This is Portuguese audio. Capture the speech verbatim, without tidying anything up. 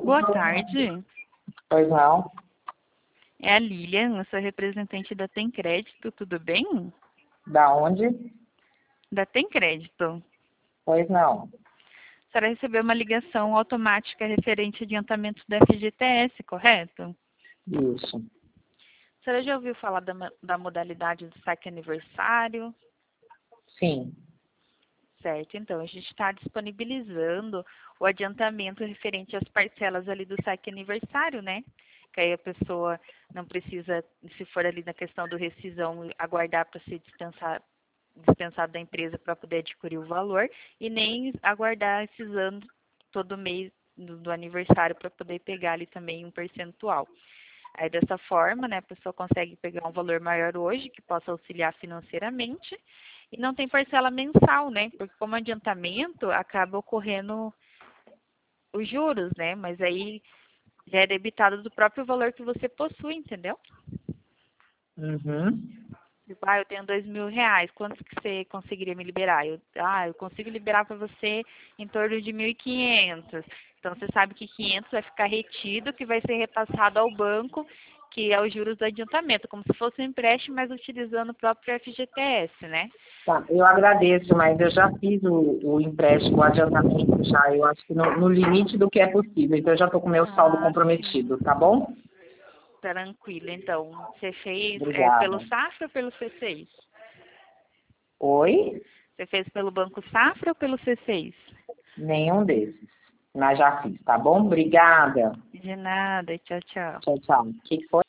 Boa tarde. Pois não? É a Lilian, eu sou representante da Tem Crédito, tudo bem? Da onde? Da Tem Crédito. Pois não. A senhora recebeu uma ligação automática referente ao adiantamento do F G T S, correto? Isso. A senhora já ouviu falar da, da modalidade do saque aniversário? Sim. Certo, então a gente está disponibilizando o adiantamento referente às parcelas ali do saque aniversário, né? Que aí a pessoa não precisa, se for ali na questão do rescisão, aguardar para ser dispensar, dispensado da empresa para poder adquirir o valor e nem aguardar esses anos todo mês do, do aniversário para poder pegar ali também um percentual. Aí dessa forma, né, a pessoa consegue pegar um valor maior hoje que possa auxiliar financeiramente e não tem parcela mensal, né? Porque como adiantamento acaba ocorrendo os juros, né? Mas aí já é debitado do próprio valor que você possui, entendeu? Uhum. Tipo, ah, eu tenho dois mil reais, quantos que você conseguiria me liberar? Eu, ah, eu consigo liberar para você em torno de mil e quinhentos. Então, você sabe que quinhentos vai ficar retido, que vai ser repassado ao banco, que é os juros do adiantamento, como se fosse um empréstimo, mas utilizando o próprio F G T S, né? Tá, eu agradeço, mas eu já fiz o, o empréstimo, o adiantamento já, eu acho que no, no limite do que é possível, então eu já estou com o meu saldo Ah, sim. comprometido, tá bom? Tranquilo, então. Você fez é, pelo Obrigada. Safra ou pelo C seis? Oi? Você fez pelo Banco Safra ou pelo C seis? Nenhum desses, mas já fiz, tá bom? Obrigada. De nada, tchau, tchau. Tchau, tchau. O que que foi?